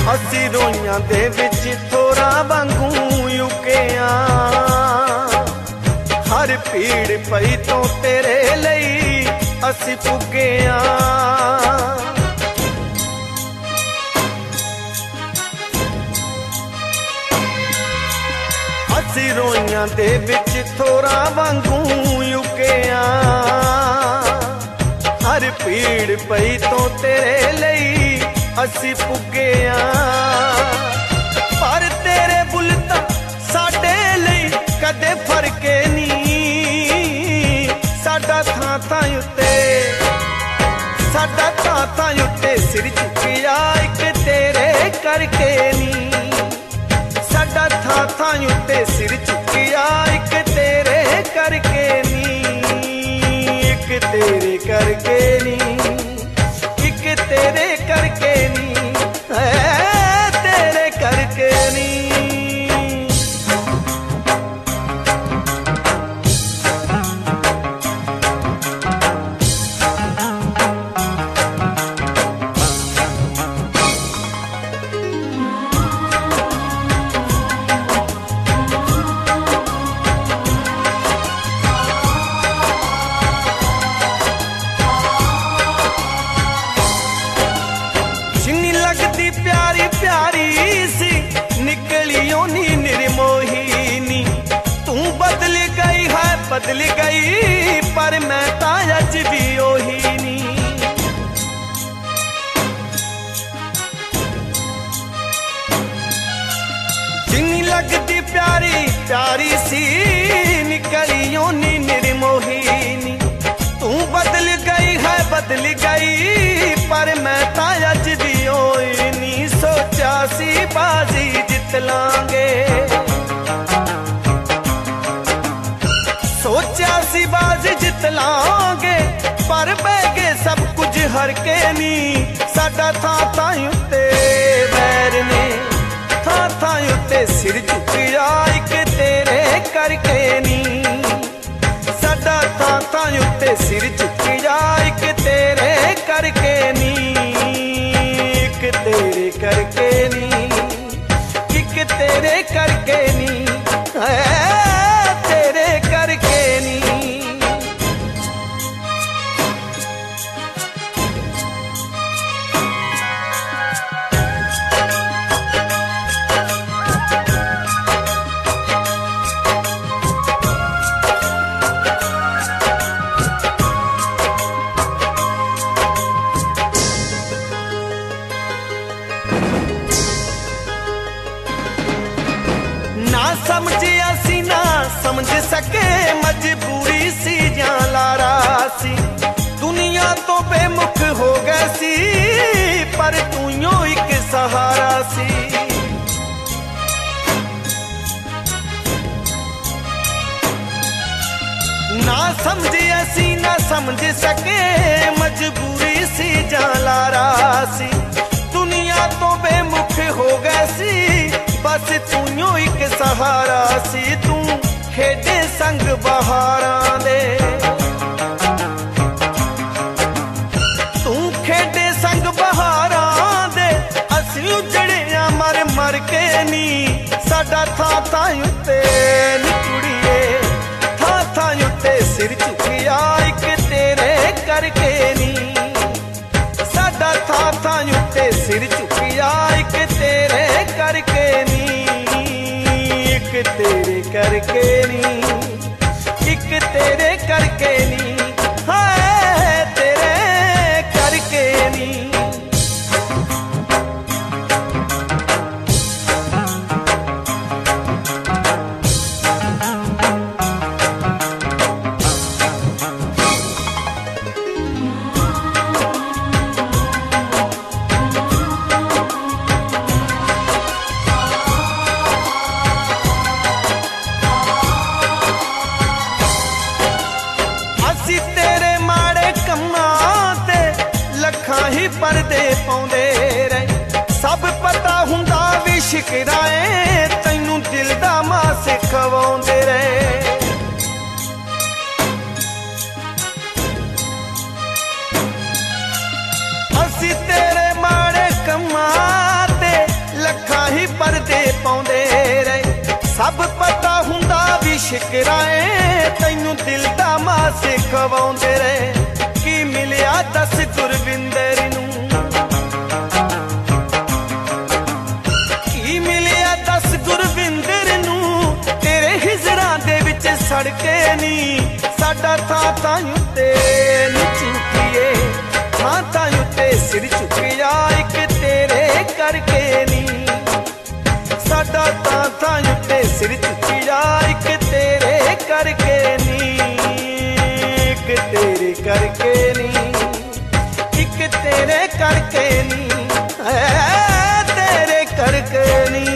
असी रोइयां दे विच थोड़ा वांगू युकिया, हर पीड़ पई तो तेरे लई असी पुगिया। असी रोइयां दे विच थोड़ा वांगू युकिया, हर पीड़ पई तो तेरे लई असी पुगिया। पर तेरे बुलता साडे लई कदे फरके नी, साडा थां थां उत्ते, साडा थां थां उत्ते सिर झुकिया एक तेरे करके नी, साडा थां थां उत्ते सिर झुकिया एक तेरे करके नी, एक तेरे करके नी, एक तेरे करके नी, तेरे करके नी। लगती प्यारी प्यारी सी निकलियो नी निर्मोहिनी, तू बदल गई है बदल गई पर मैं ताज भी ओही नी। जिन्नी लगती प्यारी प्यारी सी निकलियो नी निर्मोहिनी, तू बदल गई है बदल गई पर मैं ताज भी ओही नी। सोचा सी बाजी जित लांगे, सोचा सी बाजी जित लांगे पर बह गए सब कुछ हर के नी। साडा थां थां उत्ते वैर ने, थां थां उत्ते सिर झुकिया एक तेरे करके नी, साडा थां थां उत्ते सिर झुकिया एक तेरे करके नी, एक तेरे करके नी, एक तेरे करके नी, तेरे करके नी। ना समझे असी ना समझ सके मजबूरी सी या लारा सी, दुनिया तो बेमुख हो गए सी पर तू यूं एक सहारा सी। ना समझे असी ना समझ सके मजबूरी सी या लारा सी, दुनिया तो बेमुख हो गए सी बस तू यूं एक सहारा सी। तू खेडे संग बहारां दे, तू खेडे संग बहारां दे, असी उजड़िया मर मर के नी। साडा थां थां उत्ते नी कुड़िए, थां थां उत्ते सिर झुकिया एक तेरे करके नी, साडा थां थां उत्ते सिर झुकिया एक तेरे करके नी, एक तेरे करके नी, एक तेरे करके नी, हाय तेरे करके नी। पर्दे पाउंदे रहे, सब पता हुंदा भी शिकराए तैनू दिल दा मास खवाउंदे रहे। असी तेरे माड़े कम्मां ते ਦੀ ਸ਼ਿਕਰਾਏ ਤੈਨੂੰ ਦਿਲ ਦਾ ਮਾਸੇ ਖਵਾਉਂਦੇ ਰਹੇ। ਕੀ ਮਿਲਿਆ ਦੱਸ ਗੁਰਵਿੰਦਰ ਨੂੰ, ਕੀ ਮਿਲਿਆ ਦੱਸ ਗੁਰਵਿੰਦਰ ਨੂੰ, ਤੇਰੇ ਹਿਜਰਾਂ ਦੇ ਵਿੱਚ ਸੜਕੇ ਨੀ। ਸਾਡਾ ਥਾਂ ਥਾਂ ਉੱਤੇ ਝੁਕੀਏ, ਥਾਂ ਥਾਂ ਉੱਤੇ ਸਿਰ ਝੁਕਿਆ ਇੱਕ ਤੇਰੇ ਕਰਕੇ ਨੀ। ਸਾਡਾ ਥਾਂ ਥਾਂ ਉੱਤੇ ਸਿਰ ਝੁਕਿਆ ਇੱਕ ਤੇਰੇ ਕਰਕੇ ਨੀ, ਇੱਕ ਤੇਰੇ ਕਰਕੇ ਨੀ, ਇੱਕ ਤੇਰੇ ਕਰਕੇ ਨੀ, ਤੇਰੇ ਕਰਕੇ ਨੀ।